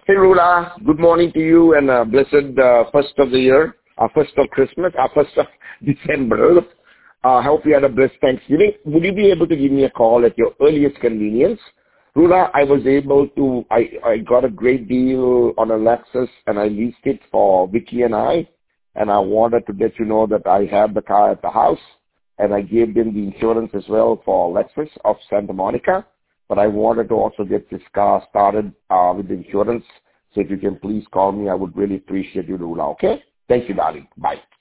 Hey, Rula. Good morning to you and blessed first of the year, first of Christmas, first of December. I hope you had a blessed Thanksgiving. Would you be able to give me a call at your earliest convenience? Rula, I got a great deal on a Lexus and I leased it for Vicky and I wanted to let you know that I have the car at the house and I gave them the insurance as well for Lexus of Santa Monica. But I wanted to also get this car started with the insurance. So if you can please call me, I would really appreciate you, Rula, okay? Thank you, darling. Bye.